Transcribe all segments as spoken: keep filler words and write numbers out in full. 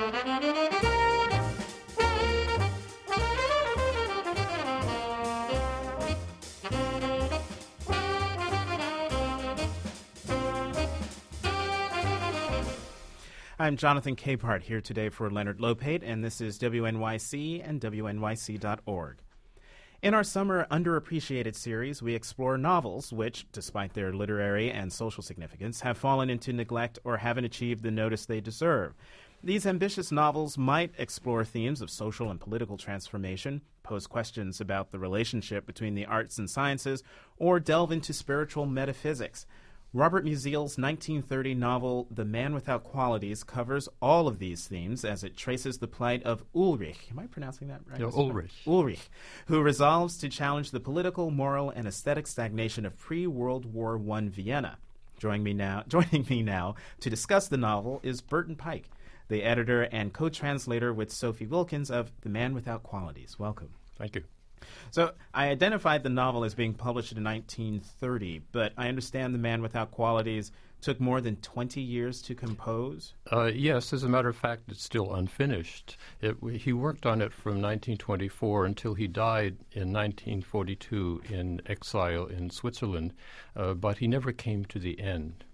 I'm Jonathan Capehart here today for Leonard Lopate, and this is W N Y C and W N Y C dot org. In our summer underappreciated series, we explore novels which, despite their literary and social significance, have fallen into neglect or haven't achieved the notice they deserve. These ambitious novels might explore themes of social and political transformation, pose questions about the relationship between the arts and sciences, or delve into spiritual metaphysics. Robert Musil's nineteen thirty novel The Man Without Qualities covers all of these themes as it traces the plight of Ulrich. Am I pronouncing that right? No, Ulrich. Ulrich, who resolves to challenge the political, moral, and aesthetic stagnation of pre-World War One Vienna. Joining me now, joining me now to discuss the novel is Burton Pike, the editor and co-translator with Sophie Wilkins of The Man Without Qualities. Welcome. Thank you. So I identified the novel as being published in nineteen thirty, but I understand The Man Without Qualities took more than twenty years to compose? Uh, yes, as a matter of fact, it's still unfinished. It, he worked on it from nineteen twenty-four until he died in nineteen forty-two in exile in Switzerland, uh, but he never came to the end.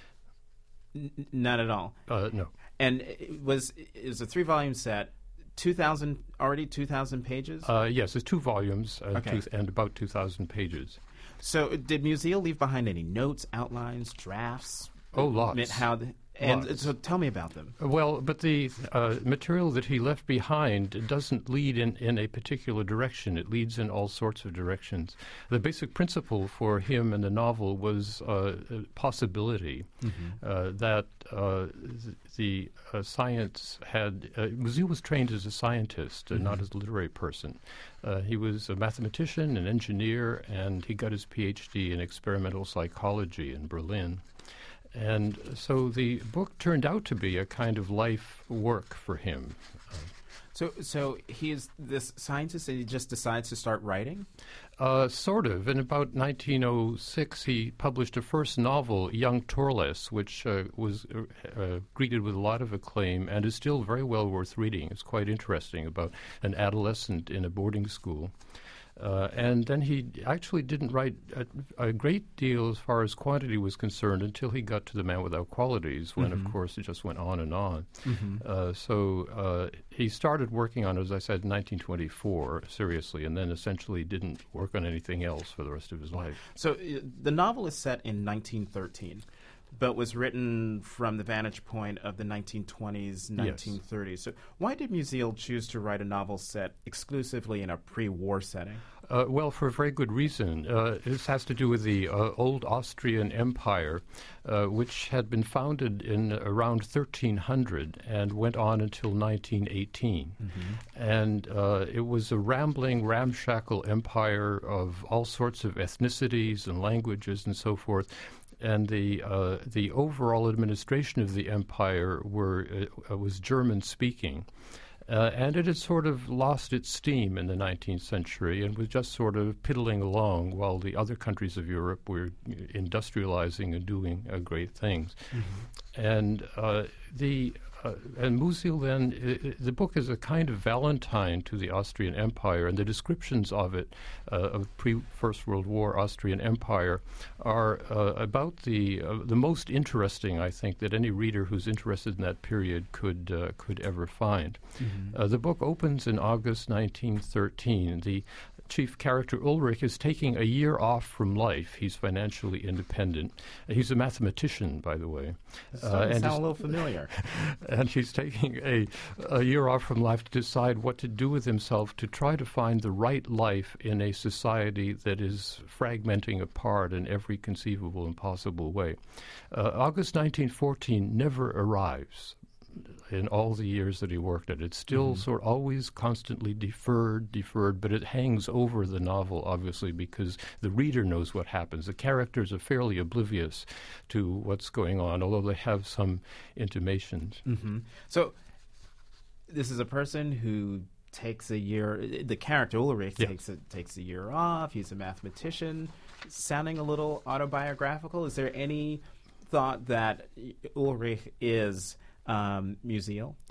N- not at all? Uh, no. And it was, it was a three-volume set. two thousand, already two thousand pages? Uh, yes, it's two volumes uh, okay. two, and about two thousand pages. So did Musil leave behind any notes, outlines, drafts? Oh, lots. How the, and lots. So tell me about them. Well, but the uh, material that he left behind doesn't lead in, in a particular direction. It leads in all sorts of directions. The basic principle for him in the novel was uh, possibility, mm-hmm. uh, that uh, the uh, science had... Uh, Musil was trained as a scientist, mm-hmm. uh, not as a literary person. Uh, he was a mathematician, an engineer, and he got his P H D in experimental psychology in Berlin. And so the book turned out to be a kind of life work for him. So so he is this scientist and he just decides to start writing? Uh, sort of. In about nineteen oh six, he published a first novel, Young Torles, which uh, was uh, uh, greeted with a lot of acclaim and is still very well worth reading. It's quite interesting, about an adolescent in a boarding school. Uh, and then he actually didn't write a, a great deal as far as quantity was concerned until he got to The Man Without Qualities, when, mm-hmm. of course, it just went on and on. Mm-hmm. Uh, so uh, he started working on it, as I said, in nineteen twenty-four, seriously, and then essentially didn't work on anything else for the rest of his life. So uh, the novel is set in nineteen thirteen, but was written from the vantage point of the nineteen twenties, nineteen thirties. Yes. So why did Musil choose to write a novel set exclusively in a pre-war setting? Uh, well, for a very good reason. Uh, this has to do with the uh, old Austrian Empire, uh, which had been founded in around thirteen hundred and went on until nineteen eighteen. Mm-hmm. And uh, it was a rambling, ramshackle empire of all sorts of ethnicities and languages and so forth. And the uh, the overall administration of the empire were uh, was German-speaking. Uh, and it had sort of lost its steam in the nineteenth century and was just sort of piddling along while the other countries of Europe were industrializing and doing uh, great things. Mm-hmm. And uh, the uh, and Musil then, I, I, the book is a kind of valentine to the Austrian Empire, and the descriptions of it, uh, of pre-First World War Austrian Empire, are uh, about the uh, the most interesting, I think, that any reader who's interested in that period could uh, could ever find. Mm-hmm. Uh, the book opens in August nineteen thirteen. The chief character, Ulrich, is taking a year off from life. He's financially independent. He's a mathematician, by the way. Uh, and sound a little familiar. And he's taking a, a year off from life to decide what to do with himself, to try to find the right life in a society that is fragmenting apart in every conceivable and possible way. Uh, August nineteen fourteen never arrives. In all the years that he worked at it. It's still mm-hmm. sort of always constantly deferred, deferred, but it hangs over the novel, obviously, because the reader knows what happens. The characters are fairly oblivious to what's going on, although they have some intimations. Mm-hmm. So this is a person who takes a year, the character Ulrich yeah. takes, a, takes a year off. He's a mathematician, sounding a little autobiographical. Is there any thought that Ulrich is... Um, Musil?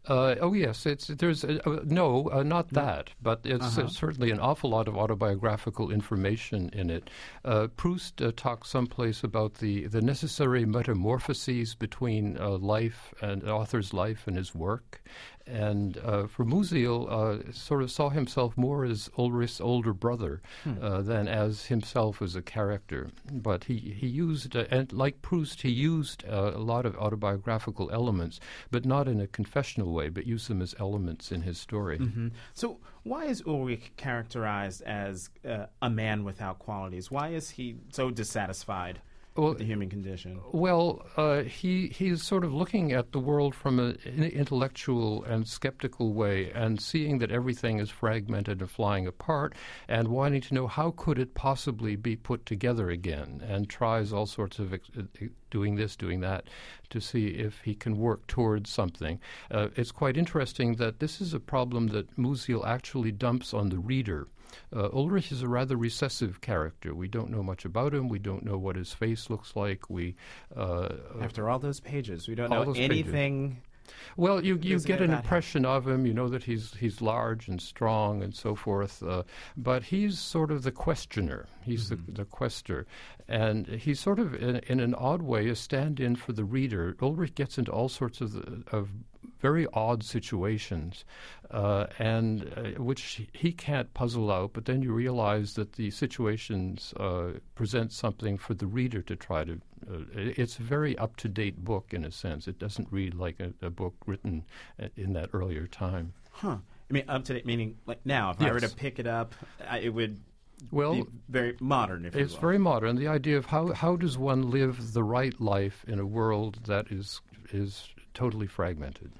Uh, oh yes, it's there's uh, uh, no, uh, not that, but it's Uh-huh. uh, certainly an awful lot of autobiographical information in it. Uh, Proust uh, talks someplace about the, the necessary metamorphoses between uh, life and the author's life and his work. And uh, for Musiel, uh, sort of saw himself more as Ulrich's older brother Hmm. uh, than as himself as a character. But he, he used, uh, and like Proust, he used uh, a lot of autobiographical elements, but not in a confessional way, but used them as elements in his story. Hmm. So why is Ulrich characterized as uh, a man without qualities? Why is he so dissatisfied Well, with the human condition? Well, uh, he he's sort of looking at the world from an intellectual and skeptical way, and seeing that everything is fragmented and flying apart, and wanting to know how could it possibly be put together again, and tries all sorts of ex- doing this, doing that, to see if he can work towards something. Uh, it's quite interesting that this is a problem that Musiel actually dumps on the reader. Uh, Ulrich is a rather recessive character. We don't know much about him. We don't know what his face looks like. We uh, After all those pages, we don't all know those anything. Well, you you Isn't get it an about him? impression of him. You know that he's he's large and strong and so forth. Uh, but he's sort of the questioner. He's Mhm. the the quester, and he's sort of in, in an odd way a stand-in for the reader. Ulrich gets into all sorts of of very odd situations, uh, and uh, which he can't puzzle out. But then you realize that the situations uh, present something for the reader to try to. Uh, it's a very up-to-date book in a sense. It doesn't read like a, a book written in that earlier time. Huh. I mean, up to date, meaning like now, if I were to Yes. pick it up, I, it would Well, be very modern, if you it's will. very modern. The idea of how how does one live the right life in a world that is is totally fragmented.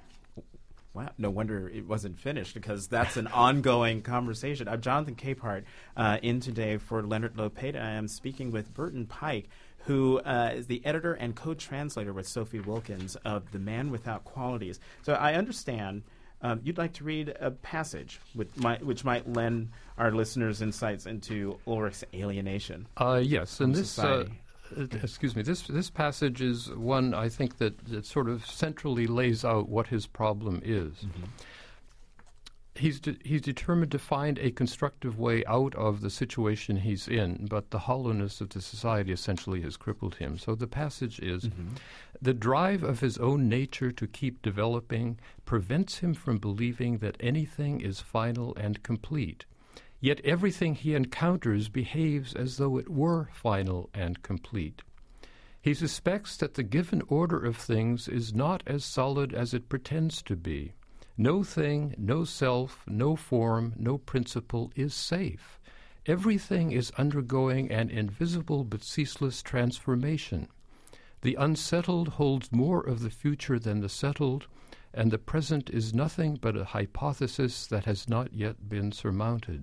Wow, no wonder it wasn't finished, because that's an ongoing conversation. I'm Jonathan Capehart, uh, in today for Leonard Lopate. I am speaking with Burton Pike, who uh, is the editor and co-translator with Sophie Wilkins of The Man Without Qualities. So I understand um, you'd like to read a passage with my, which might lend our listeners insights into Ulrich's alienation. Uh, yes, and From this, uh, society. uh, excuse me, this this passage is one I think that, that sort of centrally lays out what his problem is. Mm-hmm. He's de- he's determined to find a constructive way out of the situation he's in, but the hollowness of the society essentially has crippled him. So the passage is, Mm-hmm. the drive of his own nature to keep developing prevents him from believing that anything is final and complete. Yet everything he encounters behaves as though it were final and complete. He suspects that the given order of things is not as solid as it pretends to be. No thing, no self, no form, no principle is safe. Everything is undergoing an invisible but ceaseless transformation. The unsettled holds more of the future than the settled, and the present is nothing but a hypothesis that has not yet been surmounted.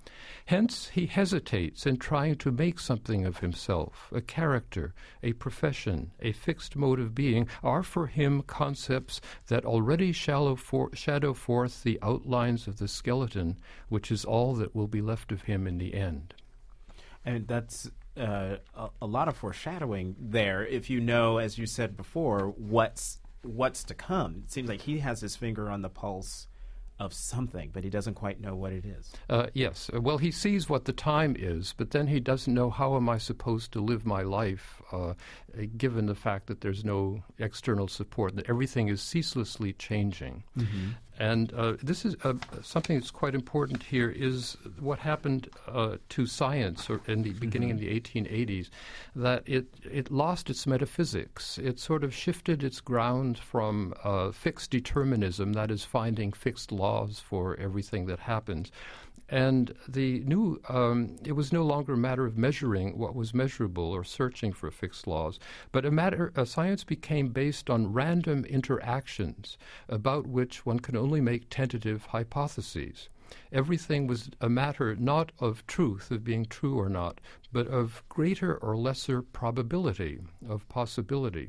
Hence, he hesitates in trying to make something of himself. A character, a profession, a fixed mode of being are for him concepts that already shallow for, shadow forth the outlines of the skeleton, which is all that will be left of him in the end. And that's uh, a, a lot of foreshadowing there. If you know, as you said before, what's what's to come. It seems like he has his finger on the pulse of something, but he doesn't quite know what it is. Uh, yes. Uh, Well, he sees what the time is, but then he doesn't know how am I supposed to live my life, uh, uh, given the fact that there's no external support, that everything is ceaselessly changing. Mm-hmm. And uh, this is uh, something that's quite important here is what happened uh, to science or in the beginning Mhm. in the eighteen eighties, that it, it lost its metaphysics. It sort of shifted its ground from uh, fixed determinism, that is finding fixed laws for everything that happens. And the new, um, it was no longer a matter of measuring what was measurable or searching for fixed laws, but a matter, uh, science became based on random interactions about which one can only make tentative hypotheses. Everything was a matter not of truth, of being true or not, but of greater or lesser probability, of possibility.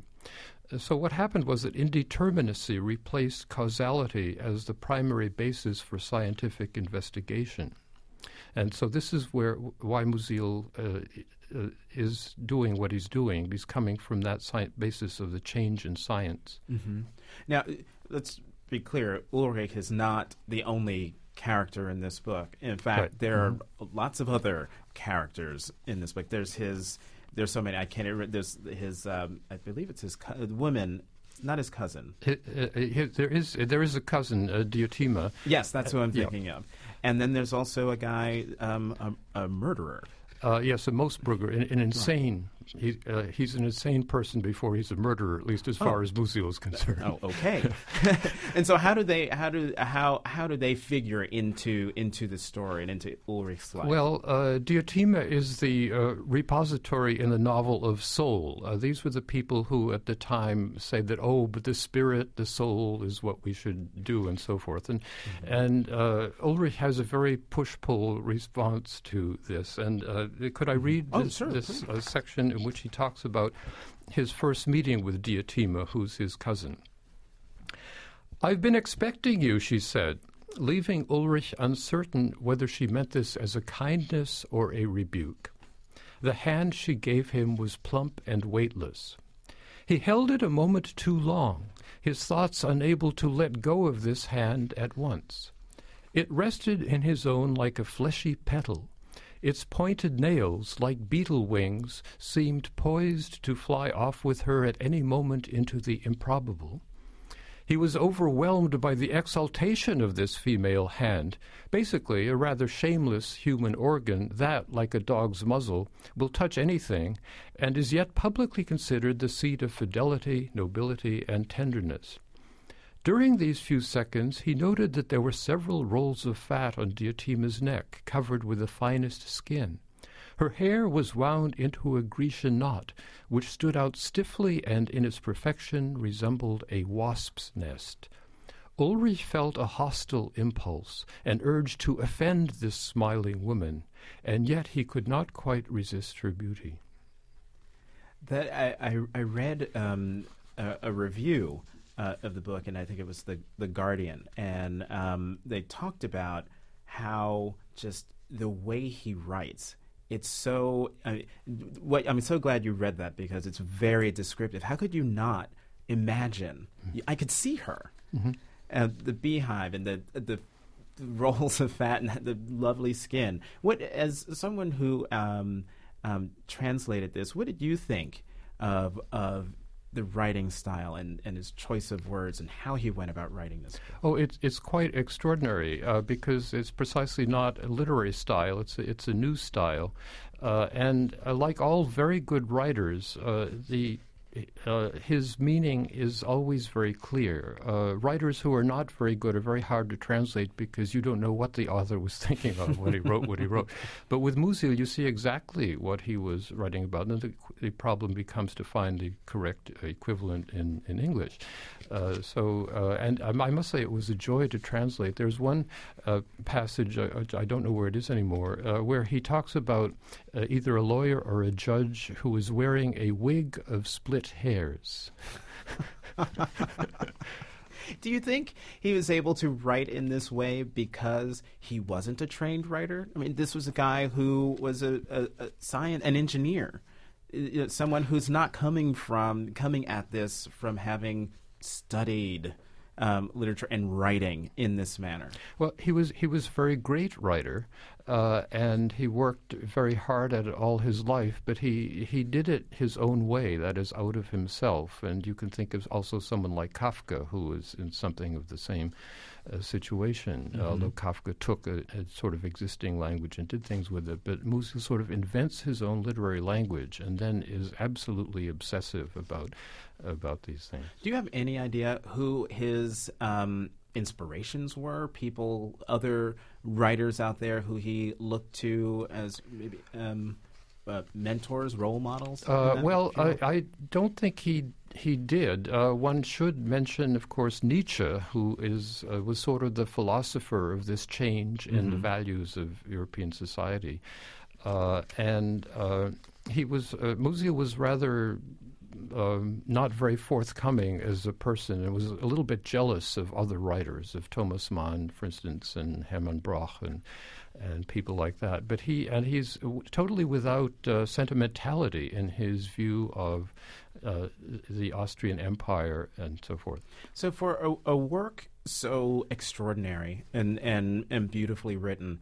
So what happened was that indeterminacy replaced causality as the primary basis for scientific investigation. And so this is where why Musiel uh, uh, is doing what he's doing. He's coming from that sci- basis of the change in science. Mm-hmm. Now, uh, let's be clear, Ulrich is not the only character in this book. In fact, right. there mm-hmm. are lots of other characters in this book. There's his. There's so many. I can't. Remember, there's his. Um, I believe it's his co- woman. Not his cousin. H- uh, h- there is there is a cousin, uh, Diotima. Yes, that's who I'm Uh, yeah. thinking of. And then there's also a guy, um, a, a murderer. Uh, yes, a Mosbrugger, an, an insane. He, uh, he's an insane person before he's a murderer, at least as Oh. far as Musil is concerned. Oh, okay. And so, how do they? How do how how do they figure into into the story and into Ulrich's life? Well, uh, Diotima is the uh, repository in the novel of soul. Uh, these were the people who, at the time, say that, oh, but the spirit, the soul, is what we should do, and so forth. And mm-hmm. and uh, Ulrich has a very push-pull response to this. And uh, could I read oh, this, sure, this uh, section in which he talks about his first meeting with Diotima, who's his cousin? "I've been expecting you," she said, leaving Ulrich uncertain whether she meant this as a kindness or a rebuke. The hand she gave him was plump and weightless. He held it a moment too long, his thoughts unable to let go of this hand at once. It rested in his own like a fleshy petal. Its pointed nails, like beetle wings, seemed poised to fly off with her at any moment into the improbable. He was overwhelmed by the exaltation of this female hand, basically a rather shameless human organ that, like a dog's muzzle, will touch anything, and is yet publicly considered the seat of fidelity, nobility, and tenderness. During these few seconds, he noted that there were several rolls of fat on Diotima's neck, covered with the finest skin. Her hair was wound into a Grecian knot, which stood out stiffly and in its perfection resembled a wasp's nest. Ulrich felt a hostile impulse, an urge to offend this smiling woman, and yet he could not quite resist her beauty. That I, I, I read um, a, a review uh, of the book, and I think it was the the Guardian, and um, they talked about how just the way he writes. It's so. I mean, what, I'm so glad you read that because it's very descriptive. How could you not imagine? Mm-hmm. I could see her, mm-hmm. uh, the beehive and the the rolls of fat and the lovely skin. What, as someone who um, um, translated this, what did you think of of the writing style and, and his choice of words and how he went about writing this book? Oh, it's it's quite extraordinary uh, because it's precisely not a literary style. It's a, it's a new style, uh, and uh, like all very good writers, uh, the uh, his meaning is always very clear. Uh, writers who are not very good are very hard to translate because you don't know what the author was thinking of when he wrote what he wrote. But with Musil, you see exactly what he was writing about, and the, the problem becomes to find the correct equivalent in, in English. Uh, so, uh, and I, I must say it was a joy to translate. There's one uh, passage, I, I don't know where it is anymore, uh, where he talks about uh, either a lawyer or a judge who is wearing a wig of split hairs. Do you think he was able to write in this way because he wasn't a trained writer? I mean, this was a guy who was a, a, a science, an engineer, uh, someone who's not coming from coming at this from having studied um, literature and writing in this manner. Well, he was he was a very great writer, uh, and he worked very hard at it all his life, but he, he did it his own way, that is, out of himself. And you can think of also someone like Kafka, who was in something of the same uh, situation, mm-hmm. although Kafka took a, a sort of existing language and did things with it. But Musil sort of invents his own literary language and then is absolutely obsessive about about these things. Do you have any idea who his um, inspirations were? People, other writers out there who he looked to as maybe um, uh, mentors, role models? Uh, well, I, I don't think he he did. Uh, one should mention, of course, Nietzsche, who is uh, was sort of the philosopher of this change in mm-hmm. the values of European society, uh, and uh, he was uh, Musil was rather. Um, not very forthcoming as a person, and was a little bit jealous of other writers, of Thomas Mann, for instance, and Hermann Broch, and and people like that. But he and he's w- totally without uh, sentimentality in his view of uh, the Austrian Empire and so forth. So, for a, a work so extraordinary and, and, and beautifully written.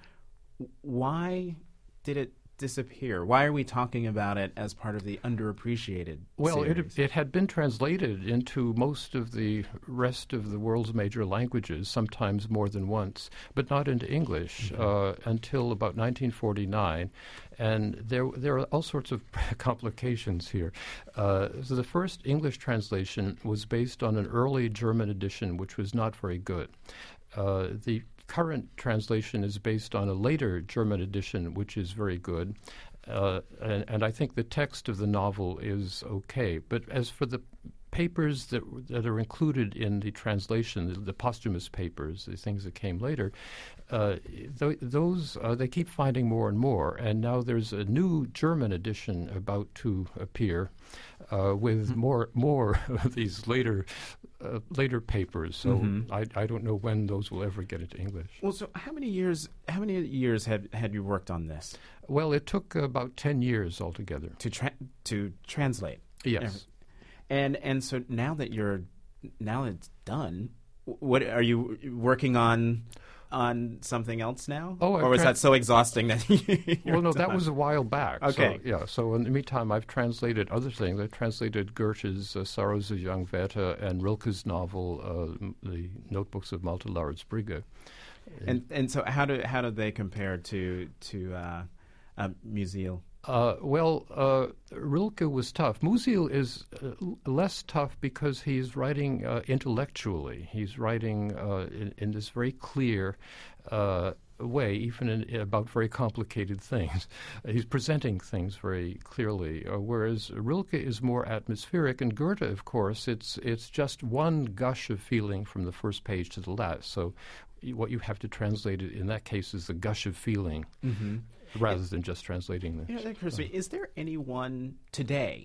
Why did it disappear? Why are we talking about it as part of the underappreciated Well, series? it, it had been translated into most of the rest of the world's major languages, sometimes more than once, but not into English mm-hmm. uh, until about nineteen forty-nine. And there, there are all sorts of complications here. Uh, so the first English translation was based on an early German edition, which was not very good. Uh, the current translation is based on a later German edition, which is very good. Uh, and, and I think the text of the novel is okay. But as for the papers that, that are included in the translation, the, the posthumous papers, the things that came later, uh, th- those uh, they keep finding more and more. And now there's a new German edition about to appear uh, with mm-hmm. more more of these later uh, later papers. So mm-hmm. I, I don't know when those will ever get into English. Well, so how many years how many years had had you worked on this? Well, it took about ten years altogether to tra- to translate. Yes. And and so now that you're now that it's done, what are you working on on something else now? Oh, or was tra- that so exhausting that you're Well, no, done? that was a while back. Okay. So, yeah. So in the meantime, I've translated other things. I've translated Goethe's uh, Sorrows of Young Werther and Rilke's novel, uh, The Notebooks of Malte Lauritz Brügge. And and so how do how do they compare to to uh, uh, Musil? Uh, well, uh, Rilke was tough. Musil is uh, l- less tough because he's writing uh, intellectually. He's writing uh, in, in this very clear uh, way, even in, about very complicated things. He's presenting things very clearly, uh, whereas Rilke is more atmospheric. And Goethe, of course, it's it's just one gush of feeling from the first page to the last. So what you have to translate it in that case is the gush of feeling. Mm-hmm. Rather than just translating the... You know, that occurs to me. Is there anyone today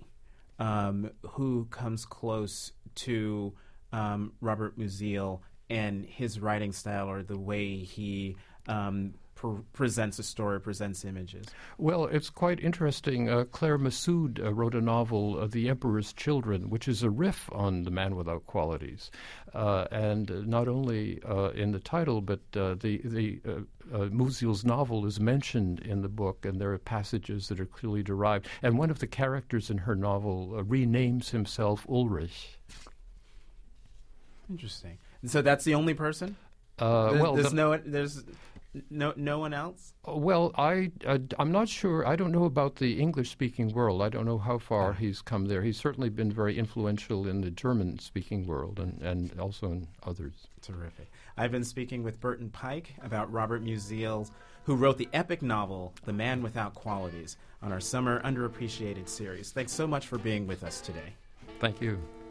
um, who comes close to um, Robert Musil and his writing style or the way he um, pre- presents a story, presents images? Well, it's quite interesting. Uh, Claire Massoud uh, wrote a novel, uh, The Emperor's Children, which is a riff on The Man Without Qualities. Uh, and uh, not only uh, in the title, but uh, the... the uh, Uh, Musil's novel is mentioned in the book, and there are passages that are clearly derived. And one of the characters in her novel uh, renames himself Ulrich. Interesting. And so that's the only person? Uh, there's, well, there's the, no there's no no one else. Well, I uh, I'm not sure. I don't know about the English-speaking world. I don't know how far ah. he's come there. He's certainly been very influential in the German-speaking world and, and also in others. Terrific. I've been speaking with Burton Pike about Robert Musil, who wrote the epic novel The Man Without Qualities, on our summer underappreciated series. Thanks so much for being with us today. Thank you.